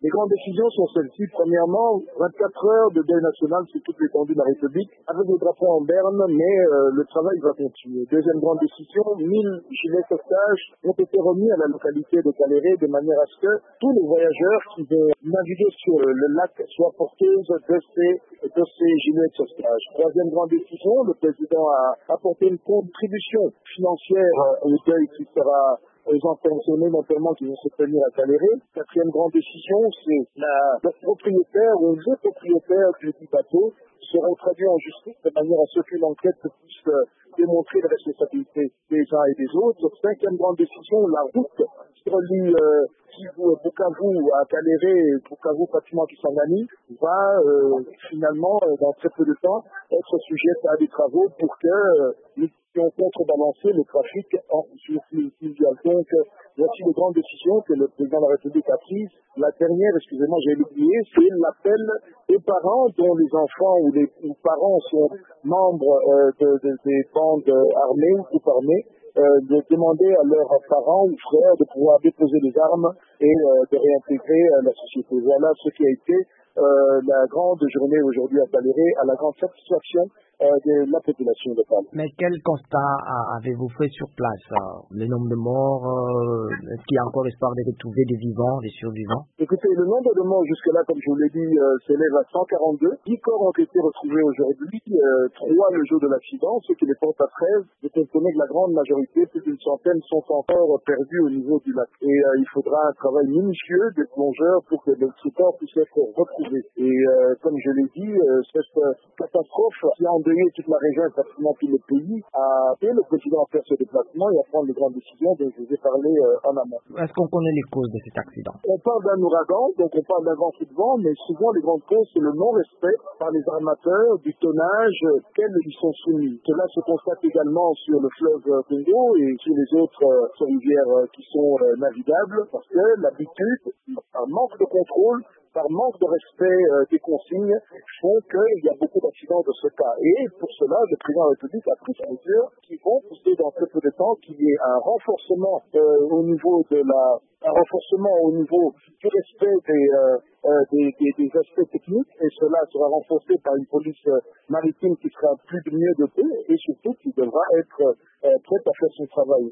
Les grandes décisions sont celles-ci. Premièrement, 24 heures de deuil national sur toute l'étendue de la République, avec le drapeau en berne, mais le travail va continuer. Deuxième grande décision, 1000 gilets sauvetage ont été remis à la localité de Caléré de manière à ce que tous les voyageurs qui vont naviguer sur le lac soient porteuses de ces gilets de sauvetage. Troisième grande décision, le président a apporté une contribution financière au deuil qui sera aux intentionnés notamment qui vont se tenir à Caléré. Quatrième grande décision, c'est le propriétaire ou les propriétaires du bateau seront traduits en justice de manière à ce qu'une enquête puisse démontrer la responsabilité des uns et des autres. Cinquième grande décision, la route qui relie Bukavu à Caléré, Bukavu-Fatima qui s'organise, va finalement, dans très peu de temps, être sujette à des travaux pour que nous puissions contrebalancer le trafic sur fluvial. Donc, voici les grandes décisions que le président de la République a prises. La dernière, excusez-moi, j'ai oublié, c'est l'appel des parents dont les enfants ou les parents sont membres des bandes armées ou groupes armés, de demander à leurs parents ou frères de pouvoir déposer les armes et de réintégrer la société. Voilà ce qui a été la grande journée aujourd'hui à Caléré, à la grande satisfaction de la population locale. Mais quel constat avez-vous fait sur place? Le nombre de morts, est-ce qu'il y a encore espoir de retrouver des vivants, des survivants? Écoutez, le nombre de morts jusque-là, comme je vous l'ai dit, s'élève à 142. 10 corps ont été retrouvés aujourd'hui, 3 le jour de l'accident, ce qui les porte à 13. Vous comprenez que la grande majorité, plus d'une centaine, sont encore perdus au niveau du lac. Et il faudra un travail minutieux des plongeurs pour que ces corps puissent être retrouvés. Et comme je l'ai dit, cette catastrophe qui a endeuillé toute la région et pratiquement tout le pays a fait le président à faire ce déplacement et à prendre les grandes décisions dont je vous ai parlé en amont. Est-ce qu'on connaît les causes de cet accident? On parle d'un ouragan, donc on parle d'un vent sous de vent, mais souvent les grandes causes, c'est le non-respect par les armateurs du tonnage auquel ils sont soumis. Cela se constate également sur le fleuve Congo et sur les autres rivières qui sont navigables, parce que l'habitude, par manque de contrôle, par manque de respect des consignes, font qu'il y a beaucoup d'accidents de ce cas. Et pour cela, le président de la République a pris des mesures qui vont pousser dans très peu de temps qu'il y ait un renforcement au niveau du respect des aspects techniques, et cela sera renforcé par une police maritime qui sera plus de mieux dotée et surtout qui devra être prête à faire son travail.